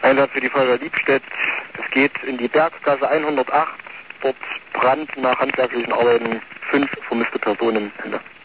Einsatz für die Feuerwehr Liebstedt. Es geht in die Berggasse 108. Dort Brand nach handwerklichen Arbeiten. 5 vermisste Personen. Ende.